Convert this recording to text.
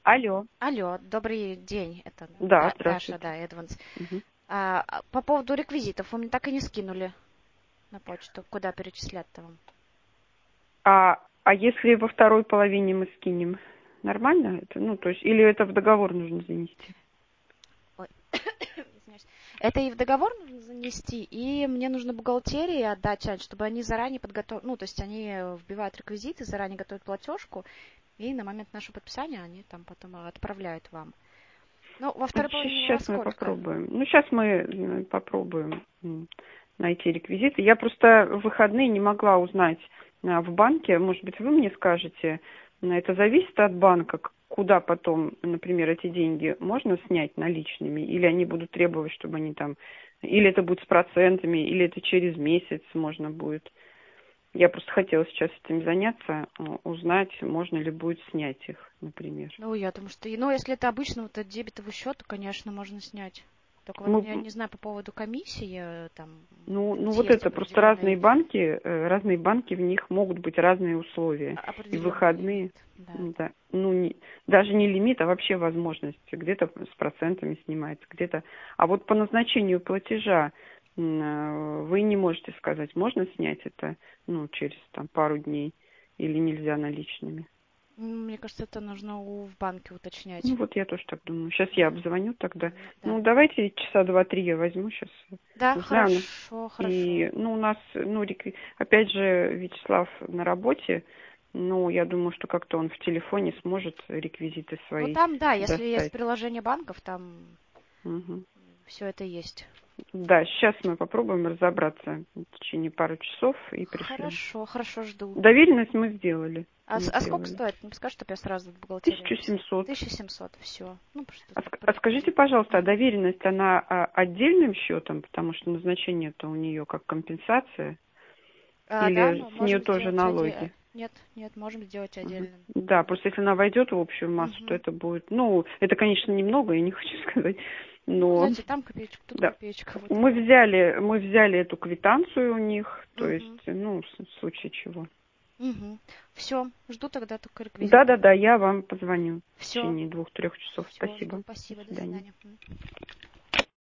Алло. Алло, добрый день. Это Да, Даша, здравствуйте. да, Эдванс. Мгм. По поводу реквизитов, вы мне так и не скинули на почту, куда перечислять-то вам? А если во второй половине мы скинем, нормально это? Ну, то есть, или это в договор нужно занести? Ой, извиняюсь. Это и в договор нужно занести, и мне нужно бухгалтерии отдать часть, чтобы они заранее подготовили, ну, то есть они вбивают реквизиты, заранее готовят платежку, и на момент нашего подписания они там потом отправляют вам. Ну, во второй половине во Сейчас мы сколько? попробуем. Ну, сейчас мы попробуем найти реквизиты. Я просто в выходные не могла узнать в банке. Может быть, вы мне скажете, это зависит от банка, куда потом, например, эти деньги можно снять наличными, или они будут требовать, чтобы они там, или это будет с процентами, или это через месяц можно будет. Я просто хотела сейчас этим заняться, узнать, можно ли будет снять их, например. Ну, я думаю, что... Ну, если это обычно вот дебетовый счет, то, конечно, можно снять. Только вот Мы, я не знаю по поводу комиссии, там, ну вот есть это просто разные определенные банки, в них могут быть разные условия. И в определенный лимит. выходные, Да, да. да, ну, даже не лимит, а вообще возможность. Где-то с процентами снимается, где-то... А вот по назначению платежа вы не можете сказать, можно снять это, ну, через там пару дней или нельзя наличными? Мне кажется, это нужно в банке уточнять. Ну, вот я тоже так думаю. Сейчас я обзвоню тогда. Да. Ну, давайте часа 2-3 я возьму сейчас. Да, Узнаю. хорошо, хорошо. И, ну, у нас, ну, опять же, Вячеслав на работе. Ну, я думаю, что как-то он в телефоне сможет реквизиты Ну, свои там, да, если есть достать. приложение банков, там Мгм. все это есть. Да, сейчас мы попробуем разобраться в течение пары часов и пришлем. Хорошо, хорошо, жду. Доверенность мы сделали. А Мы сколько сделали. стоит? Не подскажешь, чтобы я сразу в бухгалтерии написала? 1700. 1700, все. Ну, просто А скажите, предупредить. пожалуйста, а Мгм. доверенность, она отдельным счетом, потому что назначение-то у нее как компенсация, Да, или мы с нее можем тоже сделать отдельно. налоги? Нет, нет, можем сделать Мгм. отдельным. Да, просто если она войдет в общую массу, то Мгм. это будет, ну, это, конечно, немного, я не хочу сказать, Ну, но знаете, там копеечка, тут да. копеечка, вот Мы такое. взяли эту квитанцию у них, то есть, Угу. ну, в случае чего. Угу. Все, жду тогда только реквизиты. Да-да-да, я вам позвоню в Все, течение 2-3 часов. все, жду, Спасибо. До спасибо, до свидания. свидания. Мгм.